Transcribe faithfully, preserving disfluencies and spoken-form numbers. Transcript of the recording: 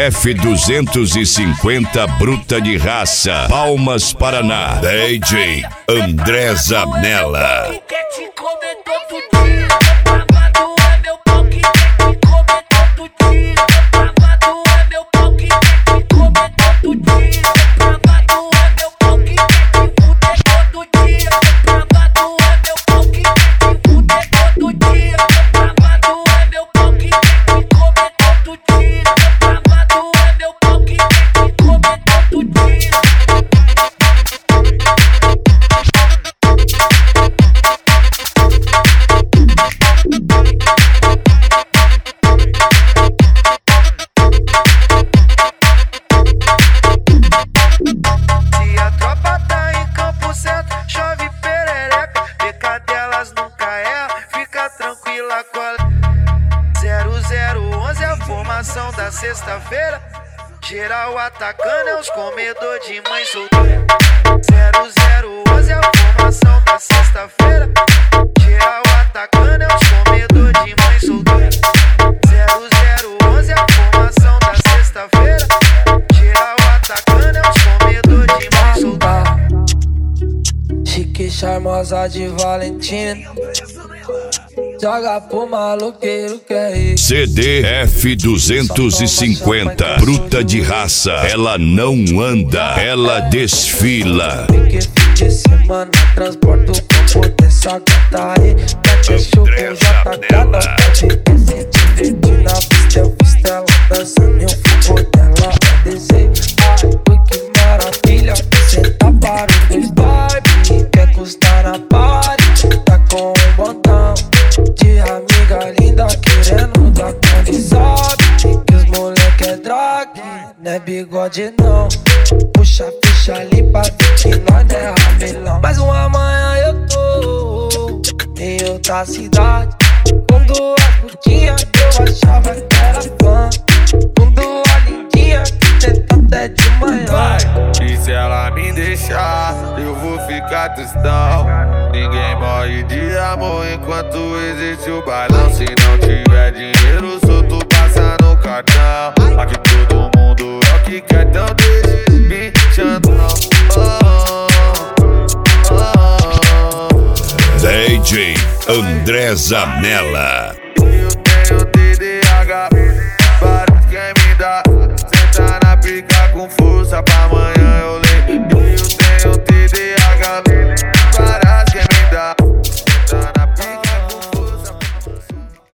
F duzentos e cinquenta bruta de raça, Palmas, Paraná. D J André Zanella. zero zero onze é a formação da sexta-feira. Geral atacando é os comedor de mãe solteira. zero zero onze é a formação da sexta-feira. Geral atacando é os comedor de mãe solteira. zero zero onze é a formação da sexta-feira. Geral atacando é os comedor de mãe solteira. Chique, charmosa de Valentina, joga pro maloqueiro que é isso. C D F duzentos e cinquenta, bruta de raça. Ela não anda, ela desfila. Fique fim de semana, transporta o corpo dessa gata aí. Mete chuva, já tá cada pode se divertir na pista. Eu fiz dela dançando e o fogo dela é desejo. Ai, ui, que maravilha, cê tá para os dois vibe. Quer custar na party, tá com um botão de amiga linda querendo dar conta. Sabe que os moleque é drag, não é bigode não. Puxa a ficha limpa, que nós é rabelão. Mais uma manhã eu tô em outra cidade, com duas putinhas que eu achava que era fã, com duas lindinhas que tenta até de manhã. Vai, e se ela me deixar, eu vou ficar tristão. Ninguém morre de amor enquanto existe o bailão. Se não tiver dinheiro, solto passa no cartão. Aqui todo mundo é o que quer, então deixa me chantão. Oh, oh, oh. D J André Zanella. Eu tenho T D A H, para quem me dá. Senta na pica com força pra amanhã.